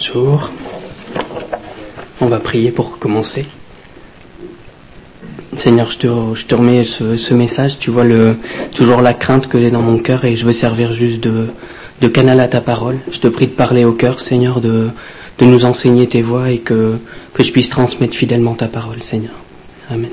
Bonjour. On va prier pour commencer. Seigneur, je te remets ce message. Tu vois toujours la crainte que j'ai dans mon cœur et je veux servir juste de canal à ta parole. Je te prie de parler au cœur, Seigneur, de nous enseigner tes voies et que je puisse transmettre fidèlement ta parole, Seigneur. Amen.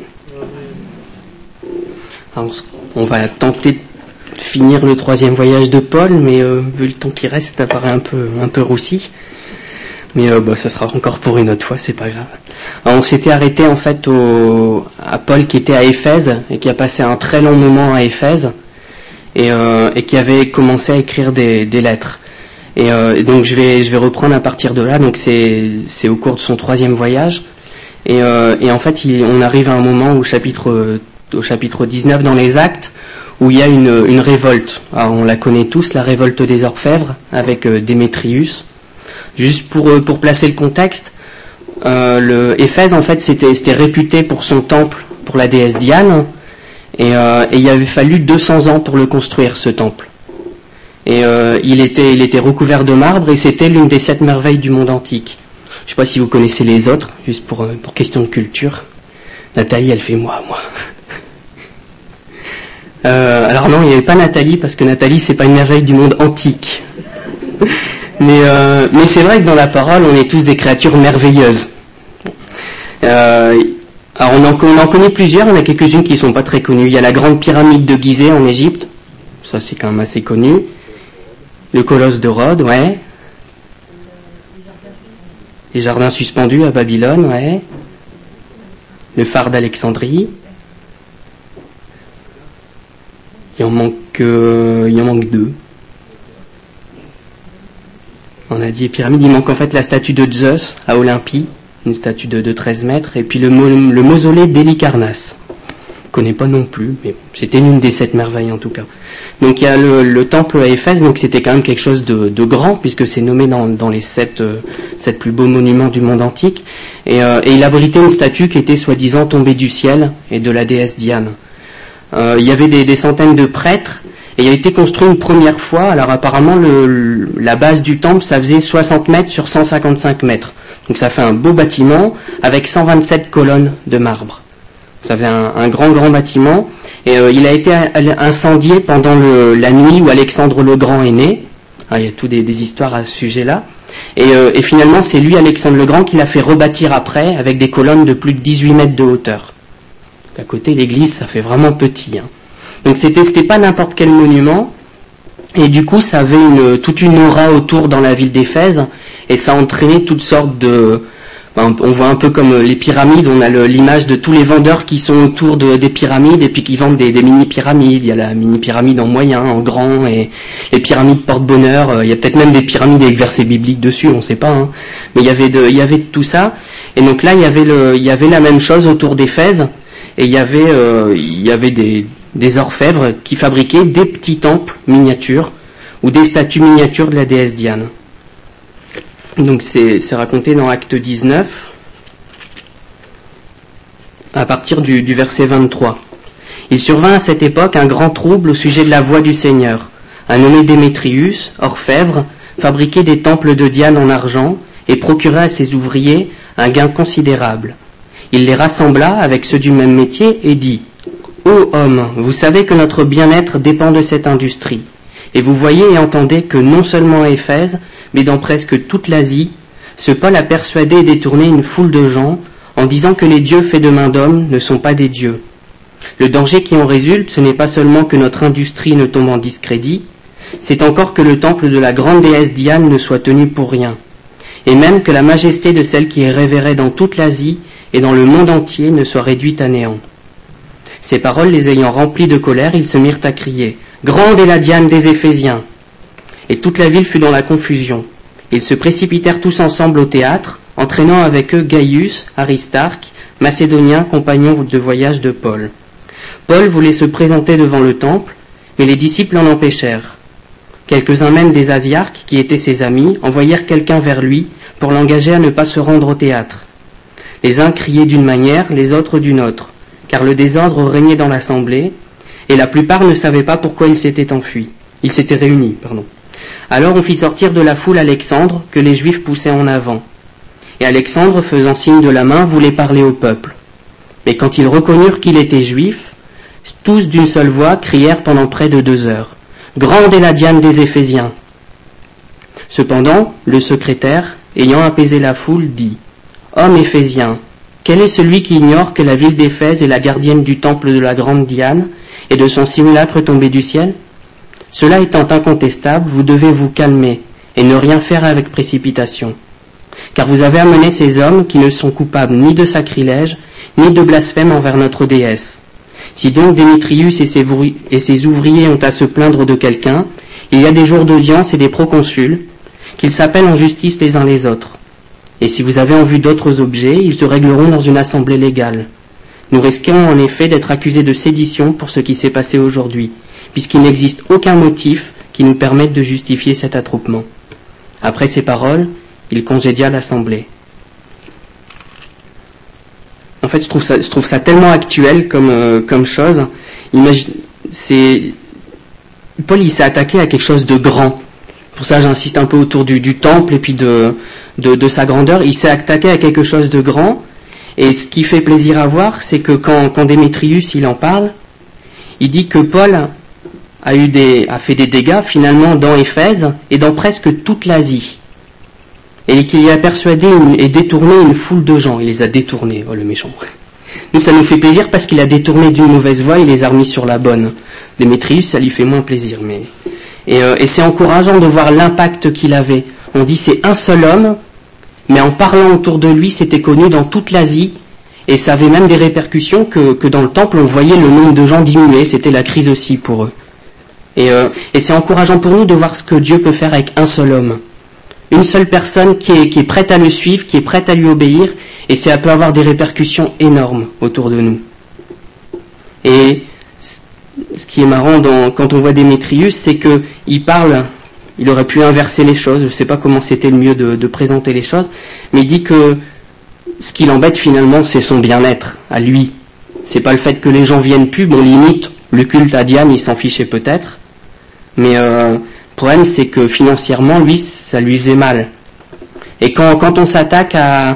Alors, on va tenter de finir le 3e voyage de Paul, mais vu le temps qui reste, ça paraît un peu roussi. Mais ça sera encore pour une autre fois, c'est pas grave. Alors, on s'était arrêté en fait à Paul qui était à Éphèse et qui a passé un très long moment à Éphèse et qui avait commencé à écrire des lettres. Et donc je vais reprendre à partir de là. Donc c'est au cours de son 3e voyage et en fait on arrive à un moment au chapitre 19 dans les Actes où il y a une révolte. Alors, on la connaît tous, la révolte des Orfèvres avec Démétrius. Juste pour placer le contexte, Éphèse en fait c'était réputé pour son temple pour la déesse Diane et il avait fallu 200 ans pour le construire, ce temple. Et il était recouvert de marbre et c'était l'une des 7 merveilles du monde antique. Je sais pas si vous connaissez les autres, juste pour question de culture. Nathalie, elle fait moi. Alors non, il n'y avait pas Nathalie parce que Nathalie c'est pas une merveille du monde antique. Mais c'est vrai que dans la parole, on est tous des créatures merveilleuses. Alors on en connaît plusieurs, il y en a quelques-unes qui sont pas très connues. Il y a la grande pyramide de Gizeh en Égypte, ça c'est quand même assez connu. Le colosse de Rhodes, ouais. Les jardins suspendus à Babylone, ouais. Le phare d'Alexandrie. Il en manque 2. On a dit pyramide, il manque en fait la statue de Zeus à Olympie, une statue de 13 mètres, et puis le mausolée d'Hélicarnasse. Je connais pas non plus, mais c'était l'une des 7 merveilles en tout cas. Donc il y a le temple à Éphèse, donc c'était quand même quelque chose de grand, puisque c'est nommé dans les 7 plus beaux monuments du monde antique, et il abritait une statue qui était soi-disant tombée du ciel, et de la déesse Diane. Il y avait des centaines de prêtres, et il a été construit une première fois. Alors apparemment la base du temple ça faisait 60 mètres sur 155 mètres. Donc ça fait un beau bâtiment avec 127 colonnes de marbre. Ça faisait un grand bâtiment. Et il a été incendié pendant la nuit où Alexandre le Grand est né. Alors, il y a toutes des histoires à ce sujet-là. Et finalement c'est lui, Alexandre le Grand, qui l'a fait rebâtir après avec des colonnes de plus de 18 mètres de hauteur. À côté l'église ça fait vraiment petit, hein. Donc c'était pas n'importe quel monument, et du coup ça avait toute une aura autour dans la ville d'Éphèse, et ça entraînait toutes sortes on voit un peu comme les pyramides, on a l'image de tous les vendeurs qui sont autour des pyramides, et puis qui vendent des mini-pyramides. Il y a la mini-pyramide en moyen, en grand, et les pyramides porte-bonheur, il y a peut-être même des pyramides avec versets bibliques dessus, on sait pas, hein. Mais il y avait de tout ça, et donc là il y avait la même chose autour d'Éphèse, et il y avait des orfèvres qui fabriquaient des petits temples miniatures ou des statues miniatures de la déesse Diane. Donc c'est raconté dans Acte 19 à partir du verset 23. Il survint à cette époque un grand trouble au sujet de la voie du Seigneur. Un nommé Démétrius, orfèvre, fabriquait des temples de Diane en argent et procurait à ses ouvriers un gain considérable. Il les rassembla avec ceux du même métier et dit: Ô hommes, vous savez que notre bien-être dépend de cette industrie, et vous voyez et entendez que non seulement à Éphèse, mais dans presque toute l'Asie, ce Paul a persuadé et détourné une foule de gens en disant que les dieux faits de main d'homme ne sont pas des dieux. Le danger qui en résulte, ce n'est pas seulement que notre industrie ne tombe en discrédit, c'est encore que le temple de la grande déesse Diane ne soit tenu pour rien, et même que la majesté de celle qui est révérée dans toute l'Asie et dans le monde entier ne soit réduite à néant. Ces paroles les ayant remplis de colère, ils se mirent à crier: Grande est la Diane des Éphésiens! Et toute la ville fut dans la confusion. Ils se précipitèrent tous ensemble au théâtre, entraînant avec eux Gaius, Aristarque, Macédonien, compagnon de voyage de Paul. Paul voulait se présenter devant le temple, mais les disciples en empêchèrent. Quelques-uns même des Asiarques, qui étaient ses amis, envoyèrent quelqu'un vers lui pour l'engager à ne pas se rendre au théâtre. Les uns criaient d'une manière, les autres d'une autre, car le désordre régnait dans l'assemblée, et la plupart ne savaient pas pourquoi ils s'étaient réunis. Alors on fit sortir de la foule Alexandre, que les Juifs poussaient en avant. Et Alexandre, faisant signe de la main, voulait parler au peuple. Mais quand ils reconnurent qu'il était juif, tous d'une seule voix crièrent pendant près de 2 heures. « Grande est la Diane des Éphésiens !» Cependant, le secrétaire, ayant apaisé la foule, dit « Homme Éphésien, quel est celui qui ignore que la ville d'Éphèse est la gardienne du temple de la grande Diane et de son simulacre tombé du ciel ? Cela étant incontestable, vous devez vous calmer et ne rien faire avec précipitation. Car vous avez amené ces hommes qui ne sont coupables ni de sacrilège, ni de blasphème envers notre déesse. Si donc Démétrius et ses ouvriers ont à se plaindre de quelqu'un, il y a des jours d'audience et des proconsuls, qu'ils s'appellent en justice les uns les autres. Et si vous avez en vue d'autres objets, ils se régleront dans une assemblée légale. Nous risquons en effet d'être accusés de sédition pour ce qui s'est passé aujourd'hui, puisqu'il n'existe aucun motif qui nous permette de justifier cet attroupement. » Après ces paroles, il congédia l'assemblée. En fait, je trouve ça tellement actuel comme chose. Paul, il s'est attaqué à quelque chose de grand. Pour ça, j'insiste un peu autour du temple et puis de sa grandeur. Il s'est attaqué à quelque chose de grand. Et ce qui fait plaisir à voir, c'est que quand Démétrius, il en parle, il dit que Paul a fait des dégâts finalement dans Éphèse et dans presque toute l'Asie. Et qu'il a persuadé et détourné une foule de gens. Il les a détournés, oh le méchant. Nous, ça nous fait plaisir parce qu'il a détourné d'une mauvaise voie, il les a remis sur la bonne. Démétrius, ça lui fait moins plaisir. Et c'est encourageant de voir l'impact qu'il avait. On dit c'est un seul homme, mais en parlant autour de lui, c'était connu dans toute l'Asie. Et ça avait même des répercussions que dans le temple, on voyait le nombre de gens diminuer. C'était la crise aussi pour eux. Et c'est encourageant pour nous de voir ce que Dieu peut faire avec un seul homme. Une seule personne qui est prête à le suivre, qui est prête à lui obéir, et ça peut avoir des répercussions énormes autour de nous. Et ce qui est marrant quand on voit Démétrius, c'est qu'il parle, il aurait pu inverser les choses, je ne sais pas comment c'était le mieux de présenter les choses, mais il dit que ce qui l'embête finalement, c'est son bien-être, à lui. C'est pas le fait que les gens viennent plus, bon limite, le culte à Diane, il s'en fichait peut-être, mais le problème, c'est que financièrement, lui, ça lui faisait mal. Et quand on s'attaque à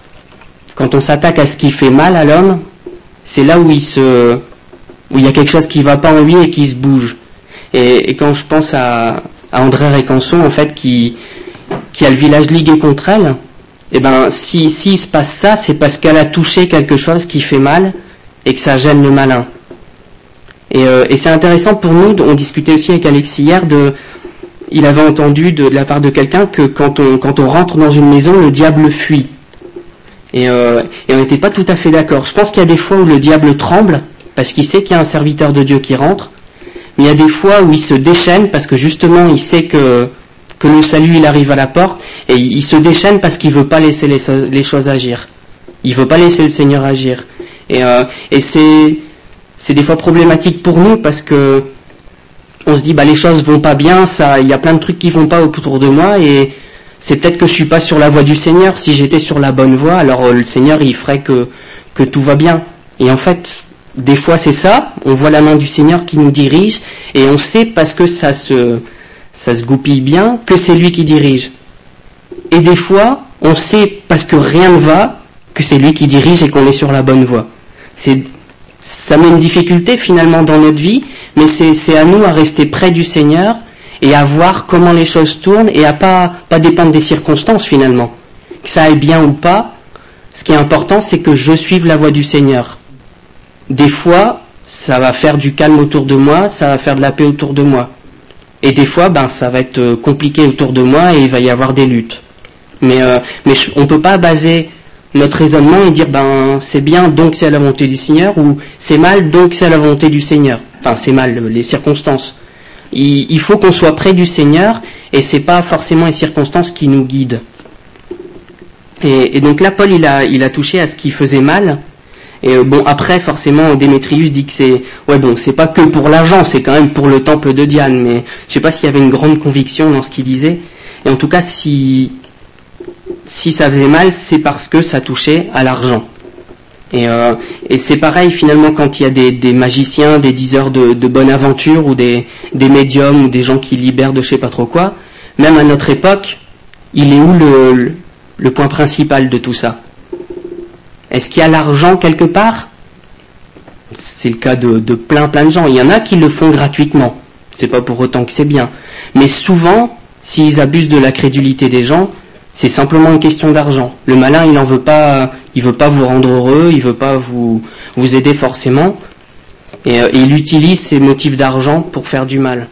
ce qui fait mal à l'homme, c'est là où il y a quelque chose qui va pas en lui et qui se bouge. Et quand je pense à André Récanson, en fait, qui a le village ligué contre elle, et ben, s'il se passe ça, c'est parce qu'elle a touché quelque chose qui fait mal et que ça gêne le malin. Et c'est intéressant pour nous, on discutait aussi avec Alexis hier il avait entendu de la part de quelqu'un que quand on rentre dans une maison, le diable fuit. Et on n'était pas tout à fait d'accord. Je pense qu'il y a des fois où le diable tremble, parce qu'il sait qu'il y a un serviteur de Dieu qui rentre, mais il y a des fois où il se déchaîne, parce que justement il sait que le salut il arrive à la porte, et il se déchaîne parce qu'il veut pas laisser les choses agir. Il veut pas laisser le Seigneur agir. Et c'est des fois problématique pour nous, parce que on se dit les choses vont pas bien, il y a plein de trucs qui vont pas autour de moi, et c'est peut-être que je suis pas sur la voie du Seigneur. Si j'étais sur la bonne voie, alors le Seigneur il ferait que tout va bien. Et en fait, des fois c'est ça, on voit la main du Seigneur qui nous dirige, et on sait parce que ça se goupille bien que c'est lui qui dirige. Et des fois, on sait parce que rien ne va que c'est lui qui dirige et qu'on est sur la bonne voie. Ça met une difficulté finalement dans notre vie, mais c'est à nous à rester près du Seigneur et à voir comment les choses tournent et à pas dépendre des circonstances finalement. Que ça aille bien ou pas, ce qui est important, c'est que je suive la voie du Seigneur. Des fois, ça va faire du calme autour de moi, ça va faire de la paix autour de moi. Et des fois, ça va être compliqué autour de moi et il va y avoir des luttes. Mais on peut pas baser notre raisonnement et dire c'est bien donc c'est à la volonté du Seigneur, ou c'est mal donc c'est à la volonté du Seigneur. Enfin c'est mal les circonstances. Il faut qu'on soit près du Seigneur, et c'est pas forcément les circonstances qui nous guident. Et donc là Paul il a touché à ce qui faisait mal. Et après forcément Démétrius dit que c'est pas que pour l'argent, c'est quand même pour le temple de Diane, mais je sais pas s'il y avait une grande conviction dans ce qu'il disait. Et en tout cas si ça faisait mal, c'est parce que ça touchait à l'argent. Et c'est pareil finalement quand il y a des magiciens, des diseurs de bonne aventure, ou des médiums, ou des gens qui libèrent de je sais pas trop quoi. même à notre époque, il est où le point principal de tout ça? Est-ce qu'il y a l'argent quelque part? C'est le cas de plein de gens. Il y en a qui le font gratuitement. C'est pas pour autant que c'est bien. Mais souvent, s'ils abusent de la crédulité des gens, c'est simplement une question d'argent. Le malin, il veut pas vous rendre heureux, il veut pas vous aider forcément. Et il utilise ces motifs d'argent pour faire du mal.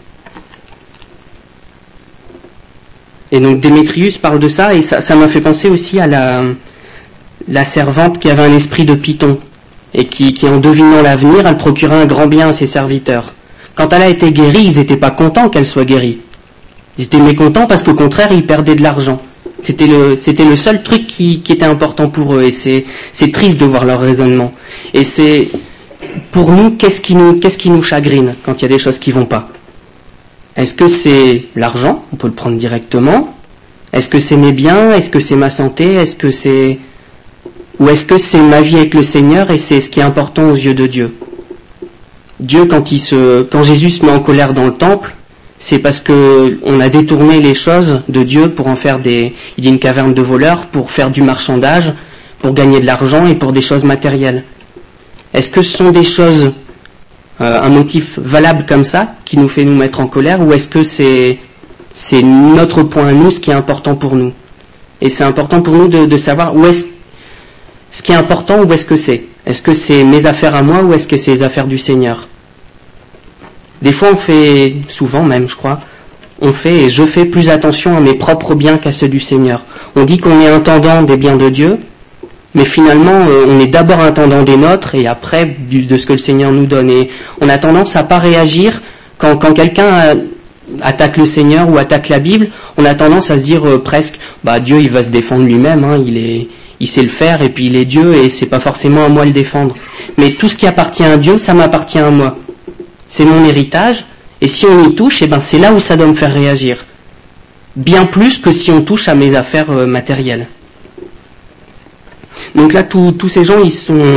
Et donc Démétrius parle de ça, et ça m'a fait penser aussi à la servante qui avait un esprit de python, et qui en devinant l'avenir, elle procurait un grand bien à ses serviteurs. Quand elle a été guérie, ils n'étaient pas contents qu'elle soit guérie. Ils étaient mécontents parce qu'au contraire, ils perdaient de l'argent. C'était le seul truc qui était important pour eux, et c'est triste de voir leur raisonnement. Et c'est, pour nous, qu'est-ce qui nous chagrine quand il y a des choses qui vont pas? Est-ce que c'est l'argent? On peut le prendre directement. Est-ce que c'est mes biens? Est-ce que c'est ma santé? Ou est-ce que c'est ma vie avec le Seigneur et c'est ce qui est important aux yeux de Dieu? Dieu, quand Jésus se met en colère dans le temple, c'est parce que on a détourné les choses de Dieu pour en faire il dit une caverne de voleurs, pour faire du marchandage, pour gagner de l'argent et pour des choses matérielles. Est-ce que ce sont des choses, un motif valable comme ça, qui nous fait nous mettre en colère, ou est-ce que c'est notre point à nous, ce qui est important pour nous? Et c'est important pour nous de savoir où est-ce ce qui est important, où est-ce que c'est? Est-ce que c'est mes affaires à moi ou est-ce que c'est les affaires du Seigneur? Des fois on fait, souvent même je crois, et je fais plus attention à mes propres biens qu'à ceux du Seigneur. On dit qu'on est intendant des biens de Dieu, mais finalement on est d'abord intendant des nôtres et après de ce que le Seigneur nous donne. Et on a tendance à pas réagir quand quelqu'un attaque le Seigneur ou attaque la Bible, on a tendance à se dire presque, Dieu il va se défendre lui-même, hein, il sait le faire et puis il est Dieu et c'est pas forcément à moi de le défendre. Mais tout ce qui appartient à Dieu, ça m'appartient à moi. C'est mon héritage et si on y touche, c'est là où ça doit me faire réagir. Bien plus que si on touche à mes affaires matérielles. Donc là, tous ces gens,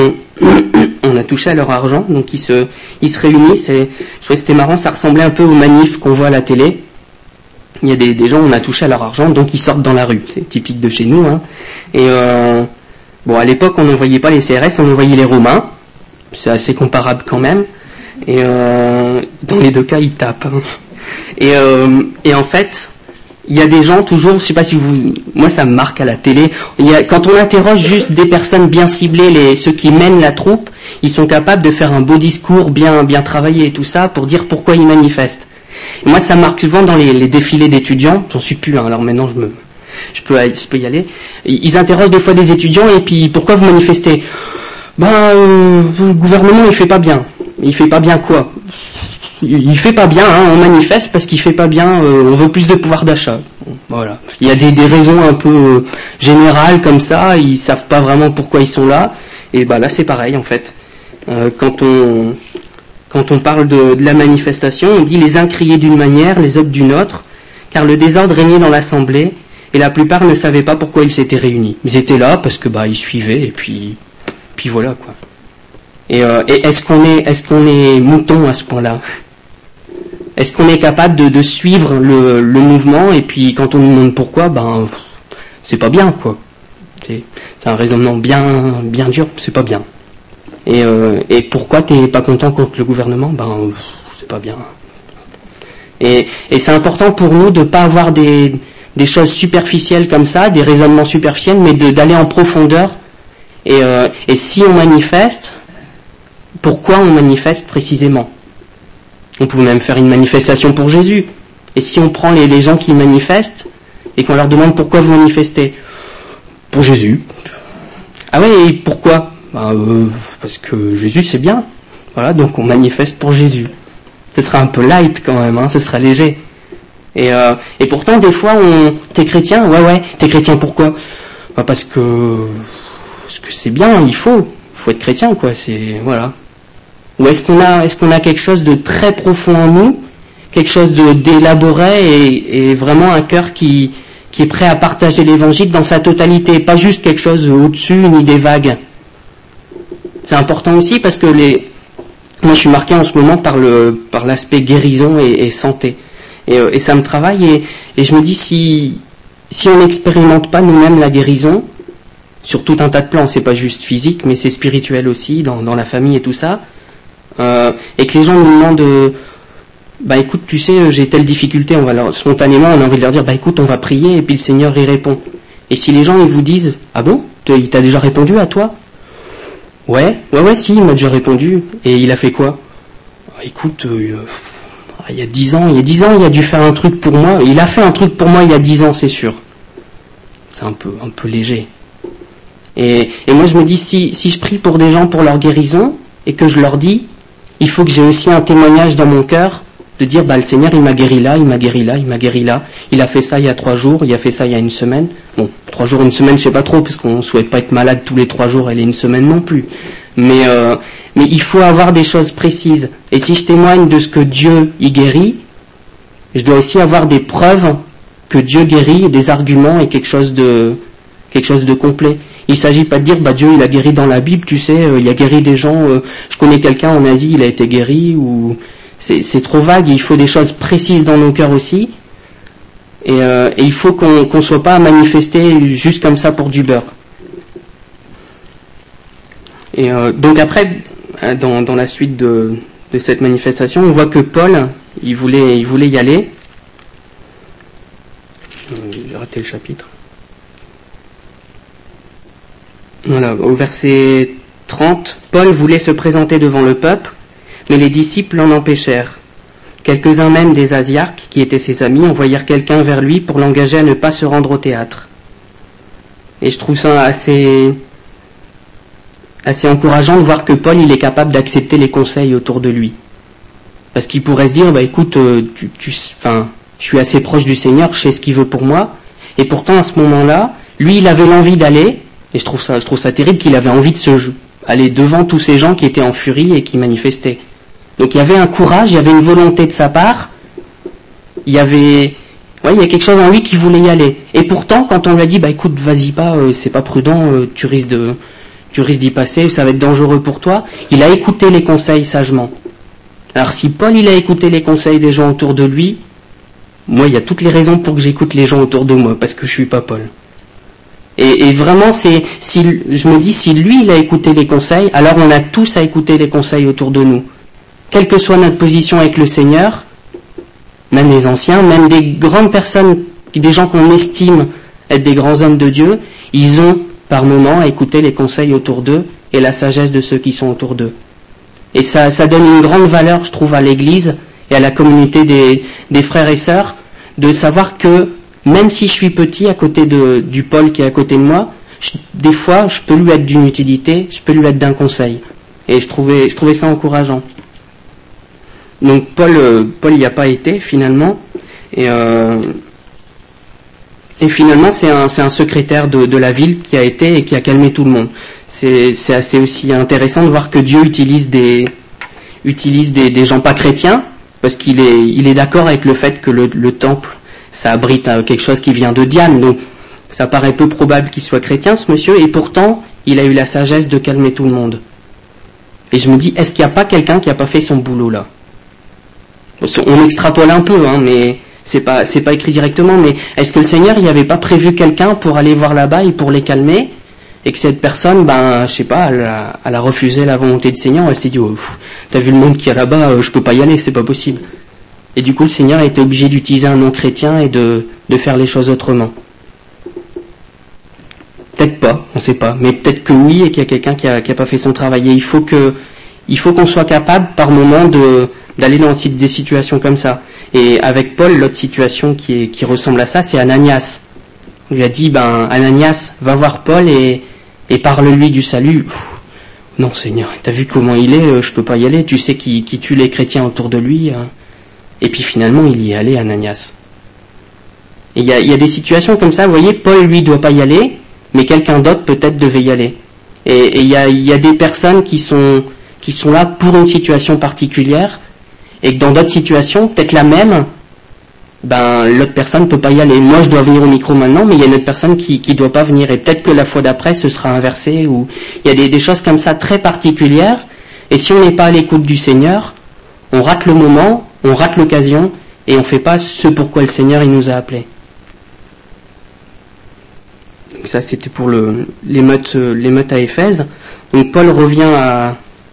on a touché à leur argent, donc ils se réunissent. Je trouvais que c'était marrant, ça ressemblait un peu aux manifs qu'on voit à la télé. Il y a des gens, on a touché à leur argent, donc ils sortent dans la rue. C'est typique de chez nous. Hein. Et à l'époque, on n'envoyait pas les CRS, on envoyait les Romains. C'est assez comparable quand même. Et dans les deux cas, ils tapent. Hein. Et en fait, il y a des gens toujours, je sais pas si moi ça me marque à la télé. Quand on interroge juste des personnes bien ciblées, ceux qui mènent la troupe, ils sont capables de faire un beau discours bien travaillé et tout ça pour dire pourquoi ils manifestent. Et moi, ça marque souvent dans les défilés d'étudiants. J'en suis plus, hein, alors maintenant je peux y aller. Ils interrogent des fois des étudiants et puis pourquoi vous manifestez? Le gouvernement il fait pas bien. Il fait pas bien quoi? Il fait pas bien, hein, on manifeste parce qu'il fait pas bien, on veut plus de pouvoir d'achat. Voilà. Il y a des raisons un peu générales comme ça, ils savent pas vraiment pourquoi ils sont là. Et là c'est pareil en fait. Quand on parle de la manifestation, on dit les uns criaient d'une manière, les autres d'une autre, car le désordre régnait dans l'assemblée, et la plupart ne savaient pas pourquoi ils s'étaient réunis. Ils étaient là parce que ils suivaient, et puis voilà quoi. Et est-ce qu'on est mouton à ce point-là? Est-ce qu'on est capable de suivre le mouvement, et puis quand on nous demande pourquoi, c'est pas bien quoi. C'est un raisonnement bien dur, c'est pas bien. Et pourquoi t'es pas content contre le gouvernement? C'est pas bien. Et c'est important pour nous de pas avoir des choses superficielles comme ça, des raisonnements superficiels, mais d'aller en profondeur. Et si on manifeste, pourquoi on manifeste précisément? On peut même faire une manifestation pour Jésus. Et si on prend les gens qui manifestent et qu'on leur demande pourquoi vous manifestez? Pour Jésus. Ah ouais, et pourquoi? Parce que Jésus c'est bien. Voilà, donc on manifeste pour Jésus. Ce sera un peu light quand même, hein, ce sera léger. Et pourtant des fois t'es chrétien? Ouais, t'es chrétien pourquoi? Parce que c'est bien, il faut être chrétien quoi, c'est voilà. Ou est-ce qu'on a quelque chose de très profond en nous, quelque chose d'élaboré et vraiment un cœur qui est prêt à partager l'évangile dans sa totalité, pas juste quelque chose au-dessus ni des vagues. C'est important aussi parce que moi je suis marqué en ce moment par l'aspect guérison et santé. Et ça me travaille, et je me dis, si on n'expérimente pas nous-mêmes la guérison, sur tout un tas de plans, c'est pas juste physique, mais c'est spirituel aussi, dans la famille et tout ça, et que les gens nous demandent, bah écoute, tu sais, j'ai telle difficulté, spontanément, on a envie de leur dire, bah écoute, on va prier, et puis le Seigneur y répond. Et si les gens, ils vous disent, ah bon, il t'a déjà répondu à toi? Ouais, si, il m'a déjà répondu, et il a fait quoi? Écoute, il y a 10 ans, il a dû faire un truc pour moi, il a fait un truc pour moi il y a 10 ans, c'est sûr. C'est un peu léger. Et moi je me dis, si je prie pour des gens pour leur guérison, et que je leur dis, il faut que j'ai aussi un témoignage dans mon cœur, de dire, bah le Seigneur il m'a guéri là, il m'a guéri là, il m'a guéri là, il a fait ça il y a 3 jours, il a fait ça il y a 1 semaine. Bon, 3 jours, 1 semaine, je sais pas trop, parce qu'on souhaite pas être malade tous les 3 jours et les 1 semaine non plus. Mais il faut avoir des choses précises. Et si je témoigne de ce que Dieu y guérit, je dois aussi avoir des preuves que Dieu guérit, des arguments et quelque chose de complet. Il s'agit pas de dire, bah Dieu il a guéri dans la Bible, tu sais, il a guéri des gens, je connais quelqu'un en Asie, il a été guéri, ou c'est trop vague. Il faut des choses précises dans nos cœurs aussi. Et il faut qu'on soit pas manifesté juste comme ça pour du beurre. Et donc après, dans la suite de cette manifestation, on voit que Paul, il voulait y aller. J'ai raté le chapitre. Voilà, au verset 30, Paul voulait se présenter devant le peuple, mais les disciples l'en empêchèrent. Quelques-uns même des Asiarques, qui étaient ses amis, envoyèrent quelqu'un vers lui pour l'engager à ne pas se rendre au théâtre. Et je trouve ça assez encourageant de voir que Paul, il est capable d'accepter les conseils autour de lui. Parce qu'il pourrait se dire, bah écoute, je suis assez proche du Seigneur, je sais ce qu'il veut pour moi. Et pourtant, à ce moment-là, lui, il avait l'envie d'aller, et je trouve ça terrible qu'il avait envie de aller devant tous ces gens qui étaient en furie et qui manifestaient. Donc il y avait un courage, il y avait une volonté de sa part, il y a quelque chose en lui qui voulait y aller. Et pourtant, quand on lui a dit, bah écoute, vas-y pas, c'est pas prudent, tu risques d'y passer, ça va être dangereux pour toi, il a écouté les conseils sagement. Alors si Paul, il a écouté les conseils des gens autour de lui, moi, il y a toutes les raisons pour que j'écoute les gens autour de moi, parce que je suis pas Paul. Et vraiment, je me dis, si lui, il a écouté les conseils, alors on a tous à écouter les conseils autour de nous. Quelle que soit notre position avec le Seigneur, même les anciens, même des grandes personnes, des gens qu'on estime être des grands hommes de Dieu, ils ont par moments à écouter les conseils autour d'eux et la sagesse de ceux qui sont autour d'eux. Et ça donne une grande valeur, je trouve, à l'Église et à la communauté des frères et sœurs, de savoir que même si je suis petit à côté du Paul qui est à côté de moi, des fois je peux lui être d'une utilité, je peux lui être d'un conseil. Et je trouvais ça encourageant. Donc Paul n'y a pas été finalement, et finalement c'est un secrétaire de la ville qui a été et qui a calmé tout le monde. C'est assez aussi intéressant de voir que Dieu utilise des gens pas chrétiens, parce qu'il est d'accord avec le fait que le temple ça abrite quelque chose qui vient de Diane, donc ça paraît peu probable qu'il soit chrétien ce monsieur, et pourtant il a eu la sagesse de calmer tout le monde. Et je me dis, est-ce qu'il n'y a pas quelqu'un qui n'a pas fait son boulot là? On extrapole un peu, mais c'est pas écrit directement, mais est-ce que le Seigneur n'y avait pas prévu quelqu'un pour aller voir là-bas et pour les calmer, et que cette personne, je sais pas, elle a refusé la volonté du Seigneur, elle s'est dit, t'as vu le monde qu'il y a là-bas, je peux pas y aller, c'est pas possible. Et du coup, le Seigneur a été obligé d'utiliser un nom chrétien et de faire les choses autrement. Peut-être pas, on sait pas, mais peut-être que oui, et qu'il y a quelqu'un qui a pas fait son travail. Et il faut qu'on soit capable, par moment, d'aller dans des situations comme ça. Et avec Paul, l'autre situation qui ressemble à ça, c'est Ananias. On lui a dit, Ananias, va voir Paul et parle-lui du salut. Non, Seigneur, t'as vu comment il est, je peux pas y aller, tu sais qui tue les chrétiens autour de lui. Et puis finalement, il y est allé, Ananias. Et il y a des situations comme ça, vous voyez, Paul, lui, doit pas y aller, mais quelqu'un d'autre peut-être devait y aller. Et il y a des personnes qui sont là pour une situation particulière, et que dans d'autres situations, peut-être la même, l'autre personne ne peut pas y aller. Moi, je dois venir au micro maintenant, mais il y a une autre personne qui doit pas venir. Et peut-être que la fois d'après, ce sera inversé. Ou il y a des choses comme ça très particulières. Et si on n'est pas à l'écoute du Seigneur, on rate le moment, on rate l'occasion, et on ne fait pas ce pourquoi le Seigneur il nous a appelés. Donc ça c'était pour l'émeute à Éphèse. Donc Paul revient à...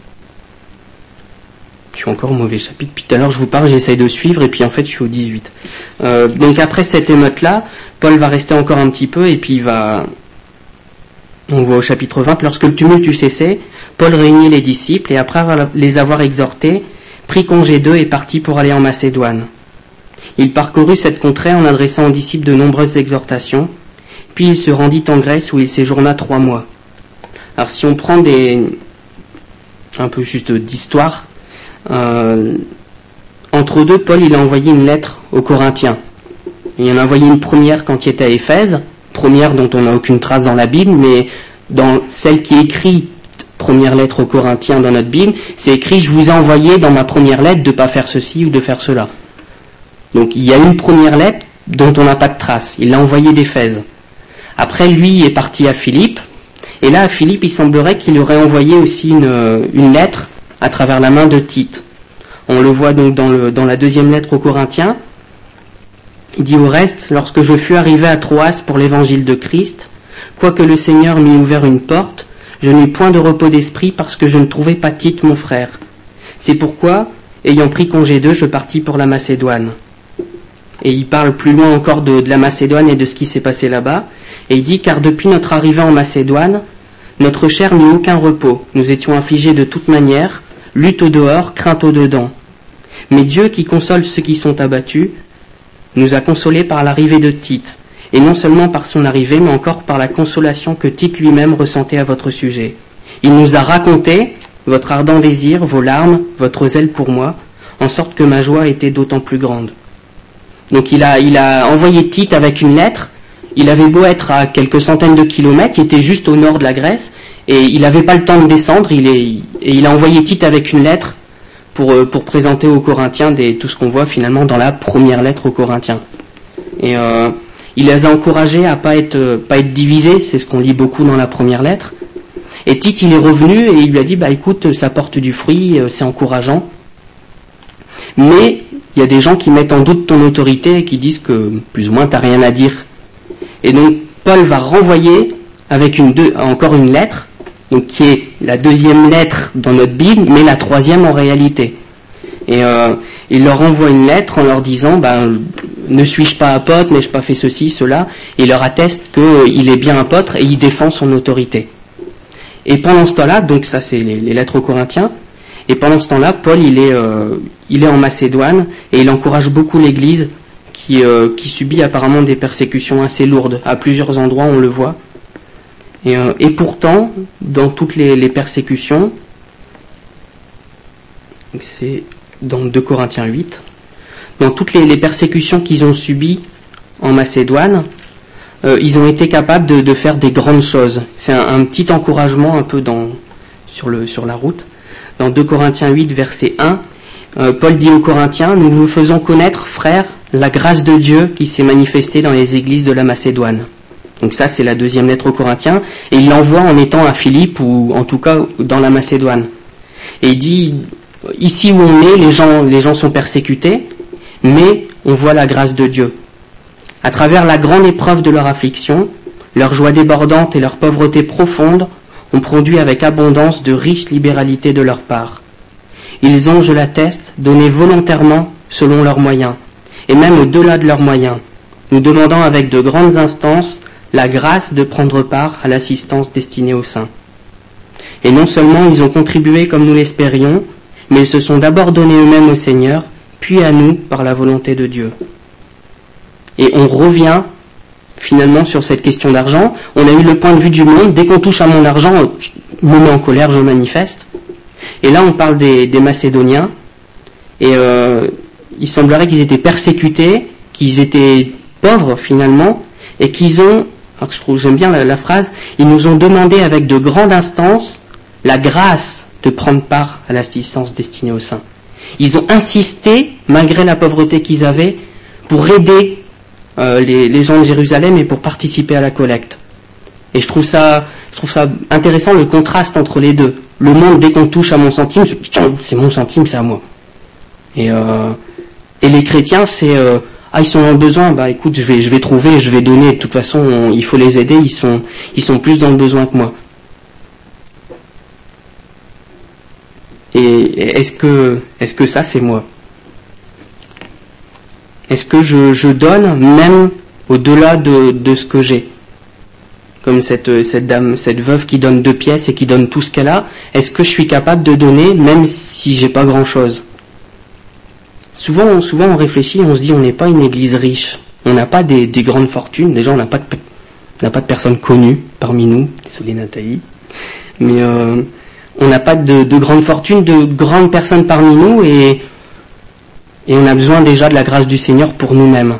Je suis encore au mauvais chapitre, puis tout à l'heure je vous parle, j'essaye de suivre, et puis en fait je suis au 18. Donc après cette émeute-là, Paul va rester encore un petit peu, et puis on voit au chapitre 20, lorsque le tumulte eut cessé, Paul réunit les disciples, et après les avoir exhortés, prit congé d'eux et partit pour aller en Macédoine. Il parcourut cette contrée en adressant aux disciples de nombreuses exhortations, puis il se rendit en Grèce où il séjourna 3 mois. Alors si on prend un peu juste d'histoire, entre deux, Paul il a envoyé une lettre aux Corinthiens. Il en a envoyé une première quand il était à Éphèse, première dont on n'a aucune trace dans la Bible, mais dans celle qui est écrite, première lettre aux Corinthiens dans notre Bible, c'est écrit « Je vous ai envoyé dans ma première lettre de ne pas faire ceci ou de faire cela ». Donc il y a une première lettre dont on n'a pas de trace, il l'a envoyée d'Éphèse. Après lui est parti à Philippe, et là à Philippe il semblerait qu'il aurait envoyé aussi une lettre à travers la main de Tite. On le voit donc dans la deuxième lettre aux Corinthiens. Il dit au reste, lorsque je fus arrivé à Troas pour l'évangile de Christ, quoique le Seigneur m'y ouvert une porte, je n'eus point de repos d'esprit parce que je ne trouvais pas Tite mon frère. C'est pourquoi, ayant pris congé d'eux, je partis pour la Macédoine. Et il parle plus loin encore de la Macédoine et de ce qui s'est passé là-bas. Et il dit, car depuis notre arrivée en Macédoine, notre chair n'eut aucun repos. Nous étions affligés de toute manière, lutte au dehors, crainte au dedans. Mais Dieu qui console ceux qui sont abattus, nous a consolés par l'arrivée de Tite, et non seulement par son arrivée, mais encore par la consolation que Tite lui-même ressentait à votre sujet. Il nous a raconté votre ardent désir, vos larmes, votre zèle pour moi, en sorte que ma joie était d'autant plus grande. Donc il a envoyé Tite avec une lettre. Il avait beau être à quelques centaines de kilomètres, il était juste au nord de la Grèce, et il n'avait pas le temps de descendre, et il a envoyé Tite avec une lettre pour présenter aux Corinthiens tout ce qu'on voit finalement dans la première lettre aux Corinthiens. Et il les a encouragés à pas être divisés, c'est ce qu'on lit beaucoup dans la première lettre. Et Tite, il est revenu et il lui a dit, écoute, ça porte du fruit, c'est encourageant. Mais il y a des gens qui mettent en doute ton autorité et qui disent que plus ou moins t'as rien à dire. Et donc Paul va renvoyer avec encore une lettre, donc qui est la deuxième lettre dans notre Bible, mais la troisième en réalité. Et il leur envoie une lettre en leur disant, ne suis-je pas apôtre, n'ai-je pas fait ceci, cela, et il leur atteste qu'il est bien apôtre et il défend son autorité. Et pendant ce temps-là, donc ça c'est les lettres aux Corinthiens, et pendant ce temps-là, Paul il est en Macédoine et il encourage beaucoup l'Église qui subit apparemment des persécutions assez lourdes. À plusieurs endroits on le voit. Et pourtant, dans toutes les persécutions, c'est dans 2 Corinthiens 8, dans toutes les persécutions qu'ils ont subies en Macédoine, ils ont été capables de faire des grandes choses. C'est un petit encouragement un peu sur la route. Dans 2 Corinthiens 8, verset 1, Paul dit aux Corinthiens, « Nous vous faisons connaître, frères, la grâce de Dieu qui s'est manifestée dans les églises de la Macédoine. » Donc ça, c'est la deuxième lettre aux Corinthiens, et il l'envoie en étant à Philippe, ou en tout cas dans la Macédoine. Et il dit, ici où on est, les gens sont persécutés, mais on voit la grâce de Dieu. À travers la grande épreuve de leur affliction, leur joie débordante et leur pauvreté profonde ont produit avec abondance de riches libéralités de leur part. Ils ont, je l'atteste, donné volontairement selon leurs moyens, et même au-delà de leurs moyens, nous demandant avec de grandes instances la grâce de prendre part à l'assistance destinée aux saints. Et non seulement ils ont contribué comme nous l'espérions, mais ils se sont d'abord donnés eux-mêmes au Seigneur, puis à nous par la volonté de Dieu. Et on revient finalement sur cette question d'argent. On a eu le point de vue du monde. Dès qu'on touche à mon argent, je me mets en colère, je manifeste. Et là, on parle des Macédoniens. Et il semblerait qu'ils étaient persécutés, qu'ils étaient pauvres finalement, et qu'ils ont, alors j'aime bien la phrase, ils nous ont demandé avec de grandes instances la grâce de prendre part à l'assistance destinée aux saints. Ils ont insisté, malgré la pauvreté qu'ils avaient, pour aider les gens de Jérusalem et pour participer à la collecte. Et je trouve ça intéressant, le contraste entre les deux. Le monde, dès qu'on touche à mon centime, c'est mon centime, c'est à moi. Et Et les chrétiens, c'est ils sont dans le besoin, bah écoute, je vais trouver, je vais donner. De toute façon, il faut les aider. Ils sont plus dans le besoin que moi. Et est-ce que ça c'est moi? Est-ce que je donne même au-delà de ce que j'ai? Comme cette dame, cette veuve qui donne 2 pièces et qui donne tout ce qu'elle a, est-ce que je suis capable de donner même si j'ai pas grand-chose? Souvent on réfléchit, on se dit on n'est pas une église riche, on n'a pas des grandes fortunes, déjà on n'a pas de personnes connues parmi nous, désolé Nathalie, mais on n'a pas de grandes fortunes, de grandes personnes parmi nous et on a besoin déjà de la grâce du Seigneur pour nous-mêmes.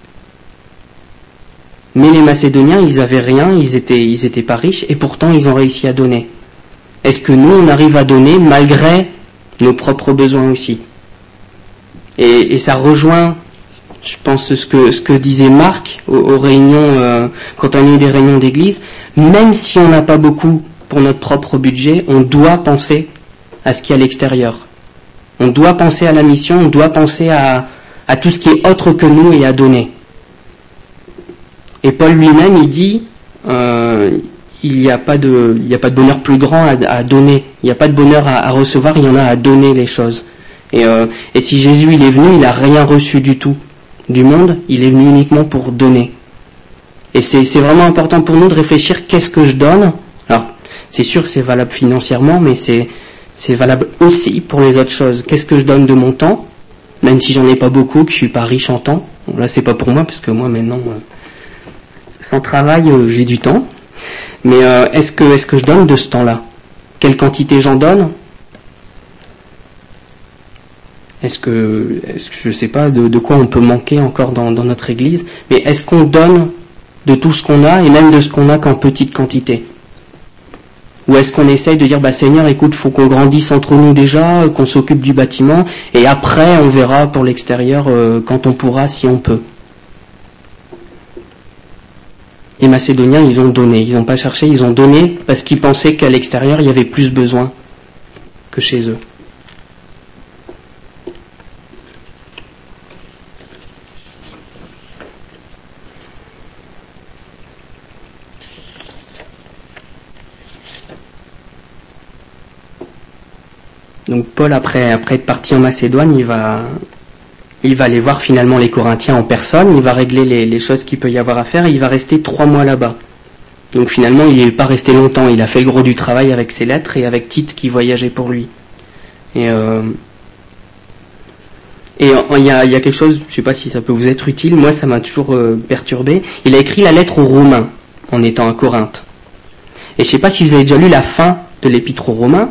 Mais les Macédoniens, ils avaient rien, ils étaient pas riches, et pourtant ils ont réussi à donner. Est-ce que nous, on arrive à donner malgré nos propres besoins aussi? Et ça rejoint, je pense, ce que disait Marc aux réunions, quand on a eu des réunions d'église, même si on n'a pas beaucoup pour notre propre budget, on doit penser à ce qui est à l'extérieur. On doit penser à la mission, on doit penser à tout ce qui est autre que nous et à donner. Et Paul lui-même, il dit, il n'y a pas de bonheur plus grand à donner. Il n'y a pas de bonheur à recevoir, il y en a à donner les choses. Et si Jésus, il est venu, il n'a rien reçu du tout du monde, il est venu uniquement pour donner. Et c'est vraiment important pour nous de réfléchir, qu'est-ce que je donne? Alors, c'est sûr, c'est valable financièrement, mais c'est valable aussi pour les autres choses. Qu'est-ce que je donne de mon temps? Même si j'en ai pas beaucoup, que je suis pas riche en temps. Bon, là, c'est pas pour moi, parce que moi, maintenant... sans travail, j'ai du temps. Mais est-ce que je donne de ce temps-là? Quelle quantité j'en donne? Est-ce que je sais pas de quoi on peut manquer encore dans notre église? Mais est-ce qu'on donne de tout ce qu'on a et même de ce qu'on a qu'en petite quantité? Ou est-ce qu'on essaye de dire, Seigneur, écoute, faut qu'on grandisse entre nous déjà, qu'on s'occupe du bâtiment, et après on verra pour l'extérieur quand on pourra, si on peut. Les Macédoniens, ils ont donné, ils n'ont pas cherché, ils ont donné parce qu'ils pensaient qu'à l'extérieur, il y avait plus besoin que chez eux. Donc Paul, après être parti en Macédoine, il va aller voir finalement les Corinthiens en personne, il va régler les choses qu'il peut y avoir à faire, et il va rester 3 mois là-bas. Donc finalement, il n'est pas resté longtemps, il a fait le gros du travail avec ses lettres et avec Tite qui voyageait pour lui. Et il y a quelque chose, je ne sais pas si ça peut vous être utile, moi ça m'a toujours perturbé. Il a écrit la lettre aux Romains en étant à Corinthe. Et je ne sais pas si vous avez déjà lu la fin de l'épître aux Romains,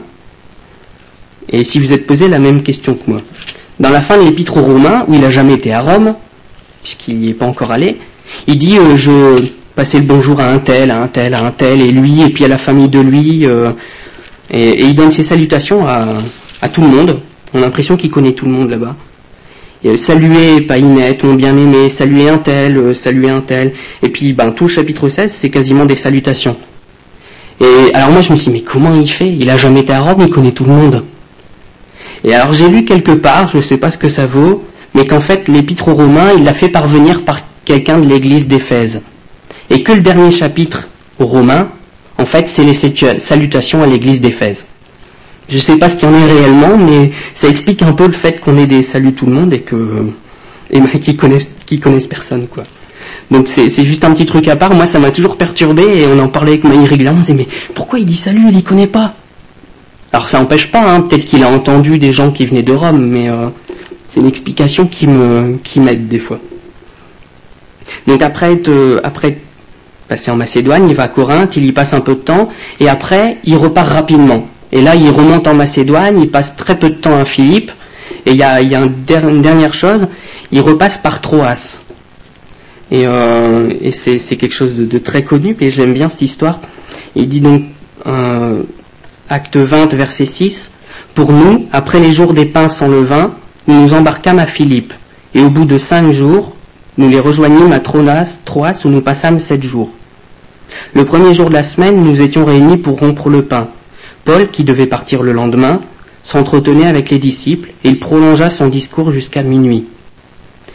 et si vous êtes posé la même question que moi. Dans la fin de l'épître aux Romains, où il n'a jamais été à Rome, puisqu'il n'y est pas encore allé, il dit je passais le bonjour à un tel, et lui, et puis à la famille de lui, et il donne ses salutations à tout le monde. On a l'impression qu'il connaît tout le monde là-bas. Saluez Païnette, mon bien-aimé, saluez un tel, et puis tout le chapitre 16, c'est quasiment des salutations. Et alors moi je me suis dit, mais comment il fait? Il n'a jamais été à Rome, il connaît tout le monde. Et alors j'ai lu quelque part, je ne sais pas ce que ça vaut, mais qu'en fait l'épître aux Romains, il l'a fait parvenir par quelqu'un de l'église d'Éphèse. Et que le dernier chapitre aux Romains, en fait, c'est les salutations à l'église d'Éphèse. Je ne sais pas ce qu'il y en est réellement, mais ça explique un peu le fait qu'on ait des saluts tout le monde et qu'ils connaissent personne, quoi. Donc c'est juste un petit truc à part. Moi, ça m'a toujours perturbé et on en parlait avec Maï régulièrement. On disait, mais pourquoi il dit salut, il y connaît pas? Alors ça n'empêche pas, peut-être qu'il a entendu des gens qui venaient de Rome, mais c'est une explication qui m'aide des fois. Donc après passer en Macédoine, il va à Corinthe, il y passe un peu de temps, et après il repart rapidement. Et là il remonte en Macédoine, il passe très peu de temps à Philippe, et il y a une dernière chose, il repasse par Troas. Et c'est quelque chose de très connu, et j'aime bien cette histoire. Il dit donc, acte 20, verset 6, « Pour nous, après les jours des pains sans levain, nous nous embarquâmes à Philippe, et au bout de 5 jours, nous les rejoignîmes à Troas, où nous passâmes 7 jours. Le premier jour de la semaine, nous étions réunis pour rompre le pain. Paul, qui devait partir le lendemain, s'entretenait avec les disciples, et il prolongea son discours jusqu'à minuit.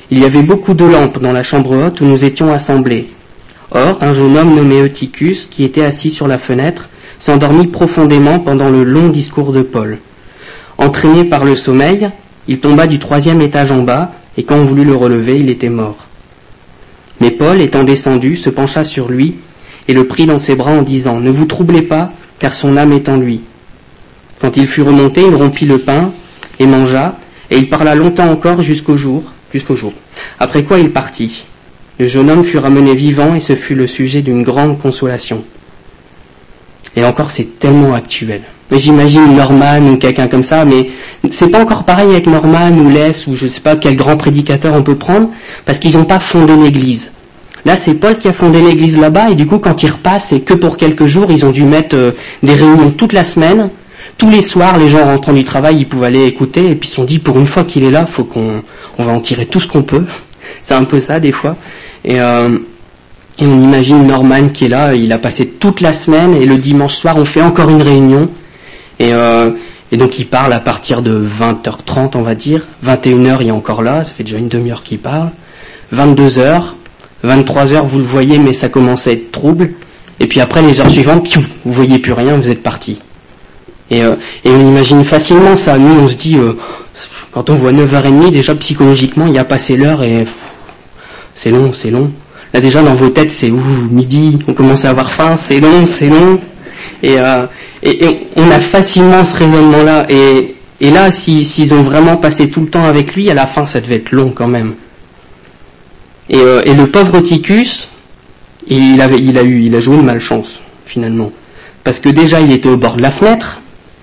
Il y avait beaucoup de lampes dans la chambre haute où nous étions assemblés. Or, un jeune homme nommé Eutychus, qui était assis sur la fenêtre, s'endormit profondément pendant le long discours de Paul. Entraîné par le sommeil, il tomba du 3e étage en bas, et quand on voulut le relever, il était mort. Mais Paul, étant descendu, se pencha sur lui, et le prit dans ses bras en disant « Ne vous troublez pas, car son âme est en lui. » Quand il fut remonté, il rompit le pain, et mangea, et il parla longtemps encore jusqu'au jour. Après quoi il partit. Le jeune homme fut ramené vivant, et ce fut le sujet d'une grande consolation. Et encore, c'est tellement actuel. Mais j'imagine Norman ou quelqu'un comme ça, mais c'est pas encore pareil avec Norman ou Les, ou je sais pas quel grand prédicateur on peut prendre, parce qu'ils n'ont pas fondé l'église. Là, c'est Paul qui a fondé l'église là-bas, et du coup, quand ils repassent, et que pour quelques jours, ils ont dû mettre des réunions toute la semaine. Tous les soirs, les gens rentrant du travail, ils pouvaient aller écouter, et puis ils se sont dit, pour une fois qu'il est là, faut qu'on va en tirer tout ce qu'on peut. C'est un peu ça, des fois. Et on imagine Norman qui est là, il a passé toute la semaine, et le dimanche soir, on fait encore une réunion, et donc il parle à partir de 20h30, on va dire. 21h, il est encore là, ça fait déjà une demi-heure qu'il parle. 22h, 23h, vous le voyez, mais ça commence à être trouble. Et puis après, les heures suivantes, vous voyez plus rien, vous êtes parti. Et on imagine facilement ça. Nous, on se dit, quand on voit 9h30, déjà psychologiquement, il y a passé l'heure et c'est long. Là déjà, dans vos têtes, c'est midi, on commence à avoir faim, c'est long. Et on a facilement ce raisonnement-là. Et là, s'ils ont vraiment passé tout le temps avec lui, à la fin, ça devait être long quand même. Et le pauvre Eutychus, il a joué de malchance, finalement. Parce que déjà, il était au bord de la fenêtre.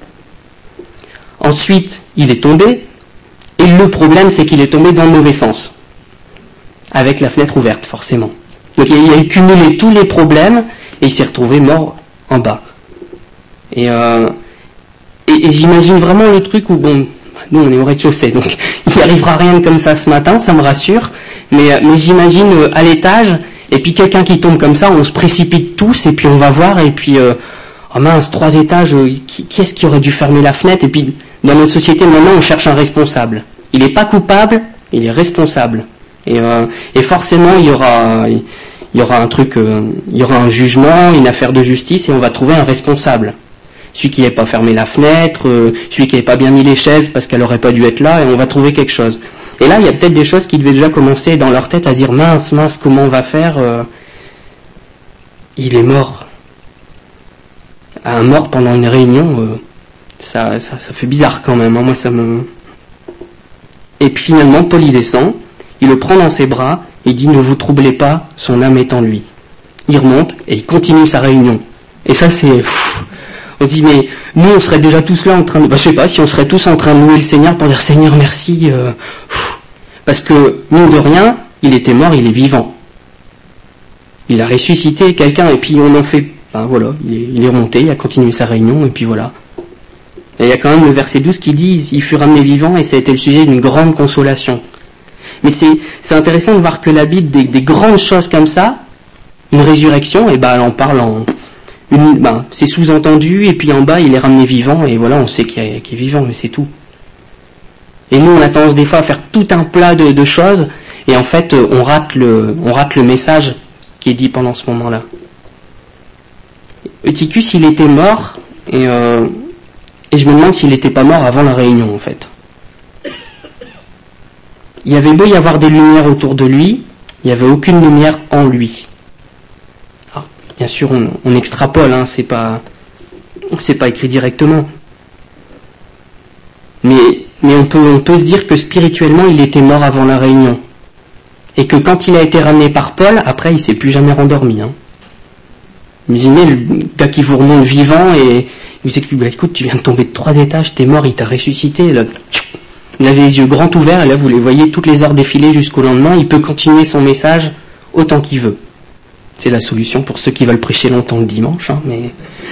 Ensuite, il est tombé. Et le problème, c'est qu'il est tombé dans le mauvais sens. Avec la fenêtre ouverte, forcément. Donc, il a cumulé tous les problèmes et il s'est retrouvé mort en bas. Et j'imagine vraiment le truc où, bon, nous, on est au rez-de-chaussée, donc il n'y arrivera rien comme ça ce matin, ça me rassure. Mais j'imagine à l'étage, et puis quelqu'un qui tombe comme ça, on se précipite tous, et puis on va voir, et puis... oh mince, 3 étages, qui est-ce qui aurait dû fermer la fenêtre? Et puis, dans notre société, maintenant, on cherche un responsable. Il n'est pas coupable, il est responsable. Et forcément, il y aura un truc, il y aura un jugement, une affaire de justice, et on va trouver un responsable. Celui qui n'avait pas fermé la fenêtre, celui qui n'avait pas bien mis les chaises parce qu'elle n'aurait pas dû être là, et on va trouver quelque chose. Et là, il y a peut-être des choses qui devaient déjà commencer dans leur tête à dire, mince, comment on va faire? Il est mort. Un mort pendant une réunion, ça fait bizarre quand même, hein. Moi ça me... Et puis finalement, Paul y descend, il le prend dans ses bras, et dit « Ne vous troublez pas, son âme est en lui ». Il remonte, et il continue sa réunion. Et ça c'est... On se dit, mais nous on serait déjà tous là en train de... je sais pas, si on serait tous en train de louer le Seigneur pour dire « Seigneur, merci ». Parce que, mine de rien, il était mort, il est vivant. Il a ressuscité quelqu'un, et puis on en fait... voilà, il est remonté, il a continué sa réunion, et puis voilà. Et il y a quand même le verset 12 qui dit « Il fut ramené vivant, et ça a été le sujet d'une grande consolation ». Mais c'est intéressant de voir que la Bible, des grandes choses comme ça, une résurrection, et elle en parle c'est sous-entendu, et puis en bas, il est ramené vivant, et voilà, on sait qu'il est vivant, mais c'est tout. Et nous, on a tendance des fois à faire tout un plat de choses, et en fait, on rate le message qui est dit pendant ce moment-là. Eutychus, il était mort, et je me demande s'il n'était pas mort avant la réunion, en fait. Il y avait beau y avoir des lumières autour de lui, il n'y avait aucune lumière en lui. Alors, bien sûr, on extrapole, hein, c'est pas écrit directement. Mais on peut se dire que spirituellement, il était mort avant la réunion. Et que quand il a été ramené par Paul, après, il s'est plus jamais rendormi, hein. Imaginez le gars qui vous remonte vivant et il vous explique, écoute, tu viens de tomber de 3 étages, t'es mort, il t'a ressuscité. Là, il avait les yeux grands ouverts, et là vous les voyez toutes les heures défiler jusqu'au lendemain, il peut continuer son message autant qu'il veut. C'est la solution pour ceux qui veulent prêcher longtemps le dimanche, hein, mais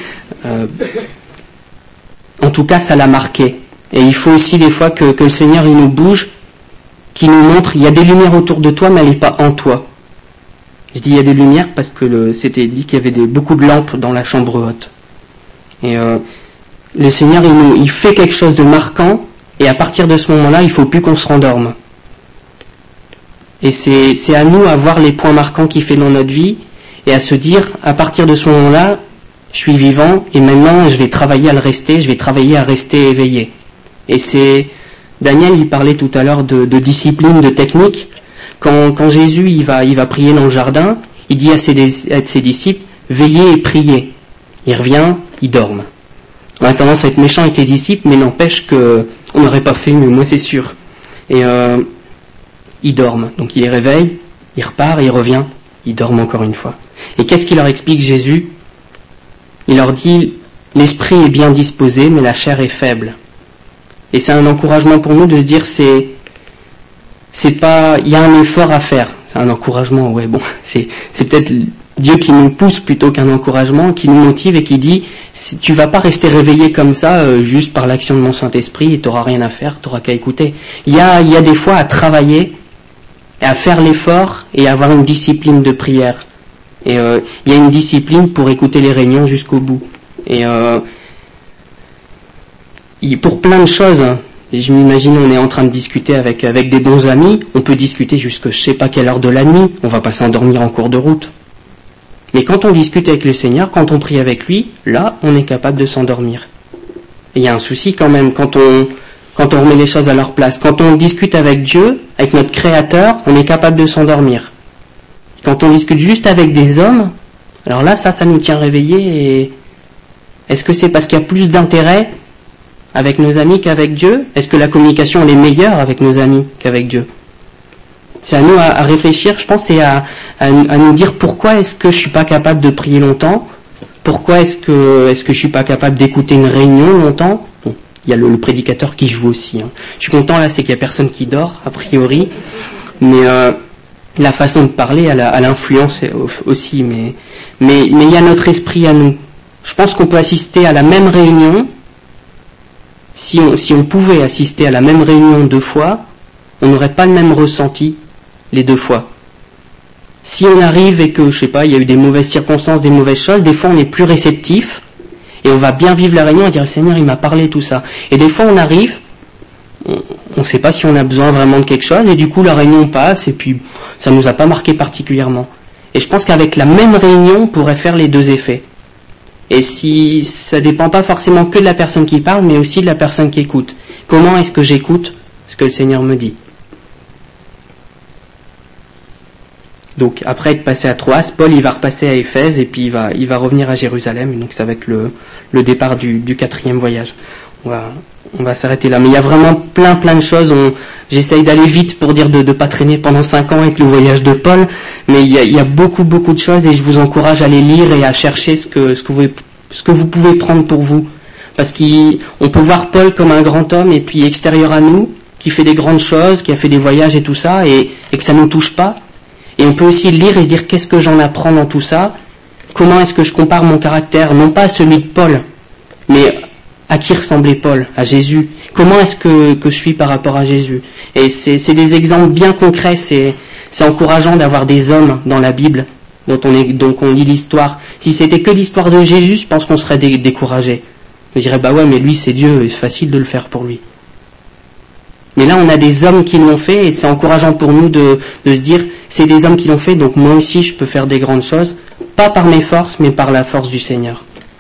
en tout cas ça l'a marqué. Et il faut aussi des fois que le Seigneur il nous bouge, qu'il nous montre, il y a des lumières autour de toi, mais elle n'est pas en toi. Je dis il y a des lumières parce que c'était dit qu'il y avait beaucoup de lampes dans la chambre haute. Et le Seigneur, il fait quelque chose de marquant, et à partir de ce moment-là, il ne faut plus qu'on se rendorme. Et c'est à nous à voir les points marquants qu'il fait dans notre vie et à se dire, à partir de ce moment-là, je suis vivant et maintenant je vais travailler à le rester, je vais travailler à rester éveillé. Et c'est, Daniel, il parlait tout à l'heure de discipline, de technique. Quand Jésus il va prier dans le jardin, il dit à ses disciples, veillez et priez. Il revient, il dorme. On a tendance à être méchant avec les disciples, mais n'empêche qu'on n'aurait pas fait mieux, moi c'est sûr. Et ils dorment, donc il les réveille, il repart, il revient, ils dorment encore une fois. Et qu'est-ce qu'il leur explique Jésus? Il leur dit, l'esprit est bien disposé, mais la chair est faible. Et c'est un encouragement pour nous de se dire, c'est pas, il y a un effort à faire. C'est un encouragement, ouais, bon, c'est peut-être Dieu qui nous pousse plutôt qu'un encouragement, qui nous motive et qui dit, tu vas pas rester réveillé comme ça, juste par l'action de mon Saint-Esprit, et t'auras rien à faire, t'auras qu'à écouter. Il y a des fois à travailler, à faire l'effort et à avoir une discipline de prière. Et il y a une discipline pour écouter les réunions jusqu'au bout. Et pour plein de choses, hein, je m'imagine on est en train de discuter avec des bons amis, on peut discuter jusqu'à je sais pas quelle heure de la nuit, on va pas s'endormir en cours de route. Mais quand on discute avec le Seigneur, quand on prie avec lui, là, on est capable de s'endormir. Et il y a un souci quand même, quand on remet les choses à leur place. Quand on discute avec Dieu, avec notre Créateur, on est capable de s'endormir. Quand on discute juste avec des hommes, alors là, ça nous tient réveillés. Et est-ce que c'est parce qu'il y a plus d'intérêt avec nos amis qu'avec Dieu? Est-ce que la communication elle est meilleure avec nos amis qu'avec Dieu? C'est à nous à réfléchir, je pense, et à nous dire pourquoi est-ce que je suis pas capable de prier longtemps? Pourquoi est-ce que je suis pas capable d'écouter une réunion longtemps? Bon, il y a le prédicateur qui joue aussi. Hein. Je suis content là, c'est qu'il y a personne qui dort, a priori. Mais la façon de parler, elle a l'influence aussi. Mais il y a notre esprit à nous. Je pense qu'on peut assister à la même réunion. Si on pouvait assister à la même réunion 2 fois, on n'aurait pas le même ressenti les 2 fois. Si on arrive et que, je sais pas, il y a eu des mauvaises circonstances, des mauvaises choses, des fois on est plus réceptif et on va bien vivre la réunion et dire, le Seigneur, il m'a parlé, tout ça. Et des fois on arrive, on ne sait pas si on a besoin vraiment de quelque chose et du coup la réunion passe et puis ça ne nous a pas marqué particulièrement. Et je pense qu'avec la même réunion, on pourrait faire les 2 effets. Et si ça dépend pas forcément que de la personne qui parle, mais aussi de la personne qui écoute. Comment est-ce que j'écoute ce que le Seigneur me dit? Donc après être passé à Troas, Paul il va repasser à Éphèse et puis il va revenir à Jérusalem. Donc ça va être le départ du 4e voyage. On va s'arrêter là. Mais il y a vraiment plein de choses. J'essaye d'aller vite pour dire de pas traîner pendant 5 ans avec le voyage de Paul. Mais il y a beaucoup de choses et je vous encourage à les lire et à chercher ce que vous pouvez prendre pour vous. Parce qu'on peut voir Paul comme un grand homme et puis extérieur à nous, qui fait des grandes choses, qui a fait des voyages et tout ça, et que ça ne nous touche pas. Et on peut aussi lire et se dire qu'est-ce que j'en apprends dans tout ça? Comment est-ce que je compare mon caractère, non pas à celui de Paul, mais à qui ressemblait Paul? À Jésus. Comment est-ce que je suis par rapport à Jésus? Et c'est des exemples bien concrets, c'est encourageant d'avoir des hommes dans la Bible dont on lit l'histoire. Si c'était que l'histoire de Jésus, je pense qu'on serait découragé. On dirait, bah ouais, mais lui c'est Dieu, c'est facile de le faire pour lui. Mais là, on a des hommes qui l'ont fait et c'est encourageant pour nous de se dire, c'est des hommes qui l'ont fait, donc moi aussi je peux faire des grandes choses, pas par mes forces, mais par la force du Seigneur.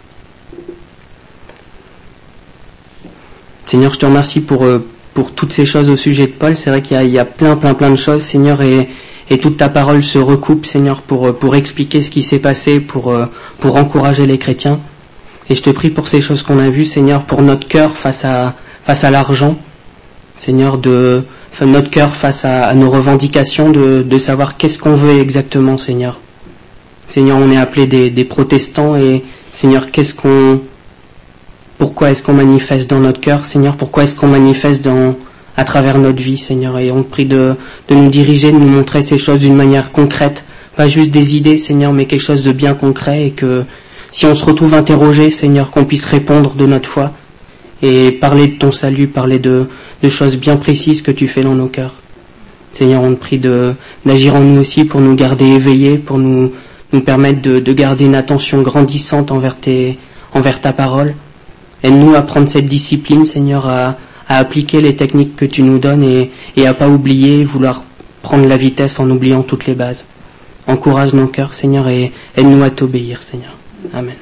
Seigneur, je te remercie pour toutes ces choses au sujet de Paul. C'est vrai qu'il y a plein de choses, Seigneur, et toute ta parole se recoupe, Seigneur, pour expliquer ce qui s'est passé, pour encourager les chrétiens. Et je te prie pour ces choses qu'on a vues, Seigneur, pour notre cœur face à l'argent. Seigneur, notre cœur face à nos revendications, de savoir qu'est-ce qu'on veut exactement, Seigneur. Seigneur, on est appelés des protestants et Seigneur, pourquoi est-ce qu'on manifeste dans notre cœur, Seigneur? Pourquoi est-ce qu'on manifeste à travers notre vie, Seigneur? Et on te prie de nous diriger, de nous montrer ces choses d'une manière concrète, pas juste des idées, Seigneur, mais quelque chose de bien concret et que si on se retrouve interrogé, Seigneur, qu'on puisse répondre de notre foi et parler de ton salut, parler de choses bien précises que tu fais dans nos cœurs. Seigneur, on te prie d'agir en nous aussi pour nous garder éveillés, pour nous permettre de garder une attention grandissante envers ta parole. Aide-nous à prendre cette discipline, Seigneur, à appliquer les techniques que tu nous donnes et à pas oublier, vouloir prendre la vitesse en oubliant toutes les bases. Encourage nos cœurs, Seigneur, et aide-nous à t'obéir, Seigneur. Amen.